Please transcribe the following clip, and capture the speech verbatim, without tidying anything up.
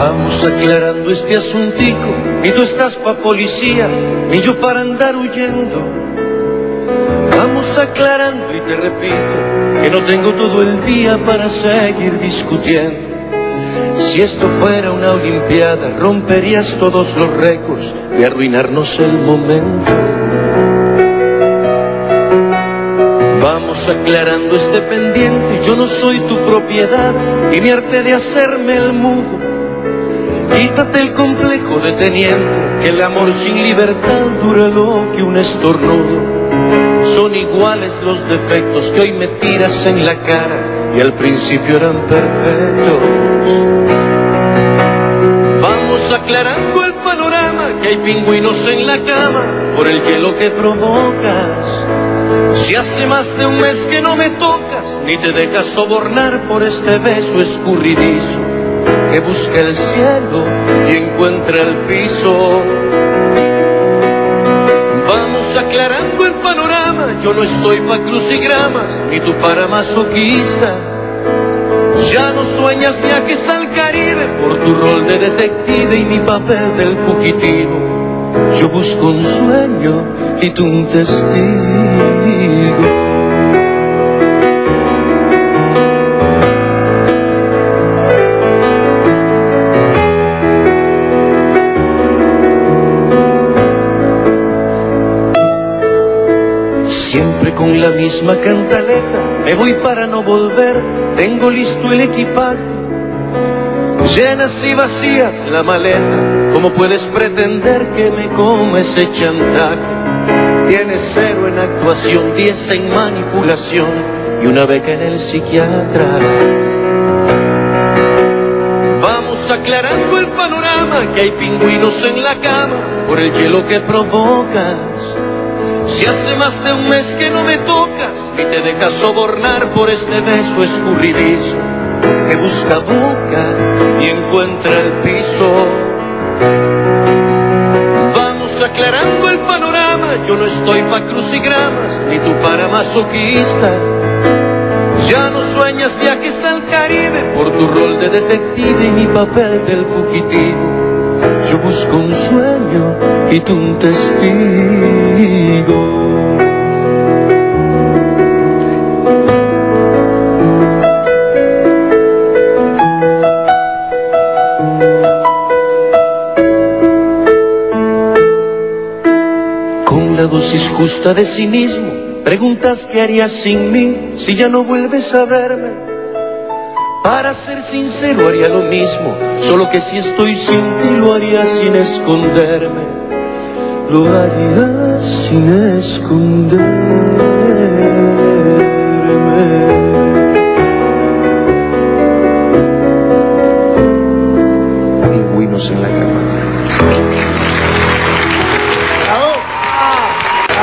Vamos aclarando este asuntico, ni tú estás pa' policía, ni yo para andar huyendo. Vamos aclarando y te repito que no tengo todo el día para seguir discutiendo. Si esto fuera una olimpiada, romperías todos los récords de arruinarnos el momento. Vamos aclarando este pendiente, yo no soy tu propiedad y me harté de hacerme el mudo. Quítate el complejo de teniente, que el amor sin libertad dura lo que un estornudo. Son iguales los defectos que hoy me tiras en la cara y al principio eran perfectos. Vamos aclarando el panorama, que hay pingüinos en la cama por el hielo que provocas. Si hace más de un mes que no me tocas, ni te dejas sobornar por este beso escurridizo que busca el cielo y encuentra el piso. Vamos aclarando el panorama, yo no estoy pa' crucigramas, ni tú para masoquista. Ya no sueñas viajes al Caribe por tu rol de detective y mi papel del fugitivo. Yo busco un sueño y tú un testigo. Siempre con la misma cantaleta, me voy para no volver, tengo listo el equipaje. Llenas y vacías la maleta, ¿cómo puedes pretender que me coma ese chantaje? Tienes cero en actuación, diez en manipulación y una beca en el psiquiatra. Vamos aclarando el panorama, que hay pingüinos en la cama por el hielo que provocas. Si hace más de un mes que no me tocas, ni te dejas sobornar por este beso escurridizo que busca boca y encuentra el piso. Vamos aclarando el panorama, yo no estoy pa' crucigramas, ni tú para masoquista. Ya no sueñas viajes al Caribe por tu rol de detective y mi papel del fugitivo. Yo busco un sueño y tú un testigo. Con la dosis justa de cinismo, preguntas qué harías sin mí si ya no vuelves a verme. Para ser sincero haría lo mismo, solo que si estoy sin ti lo haría sin esconderme. Lo haría sin esconderme.